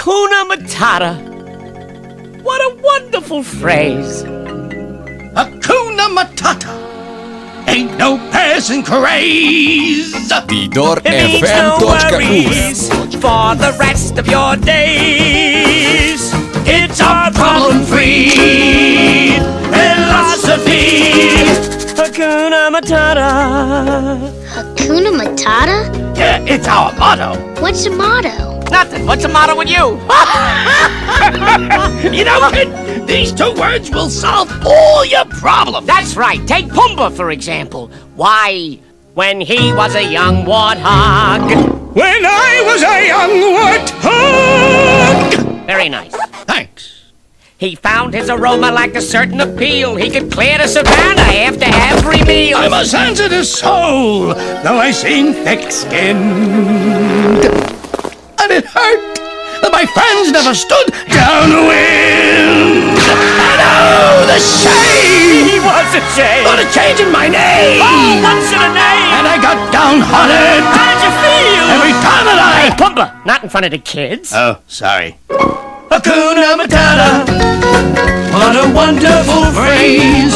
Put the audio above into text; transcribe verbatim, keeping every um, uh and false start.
Hakuna Matata. What a wonderful phrase. Hakuna Matata. Ain't no passing craze. Tidor It means F M no точка worries uz. for the rest of your days. It's a problem-free philosophy. Hakuna Matata. Hakuna Matata? Yeah, it's our motto. What's a motto? Nothing. What's the matter with you? You know, kid, these two words will solve all your problems. That's right. Take Pumbaa, for example. Why, when he was a young warthog... When I was a young warthog. Very nice. Thanks. He found his aroma like a certain appeal. He could clear the savannah after every meal. I'm a sensitive soul, though I seem thick-skinned. And it hurt that my friends never stood downwind. And oh, the shame! He was ashamed. Thought of changing my name. Oh, what's in a name? And I got downhearted. How did you feel? Every time that I... Hey, Pumbaa, not in front of the kids. Oh, sorry. Hakuna Matata. What a wonderful phrase.